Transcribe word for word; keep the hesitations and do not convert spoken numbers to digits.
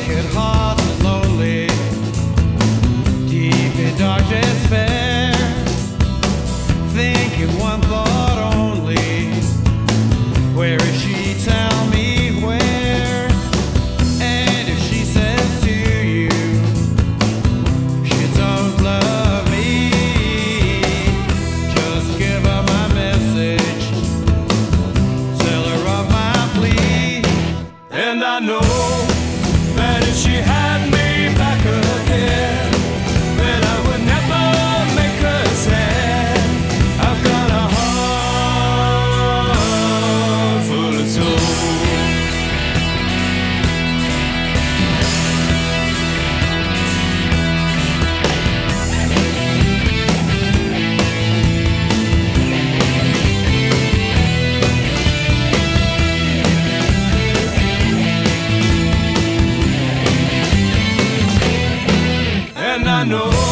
broken heart is lonely, deep in dark despair, thinking one thought only, where is she? Tell me where. And if she says to you she don't love me, just give her my message, tell her of my plea. And I know that if she had me back again, then I would never make her sad. I've got a heart full of soul. And I know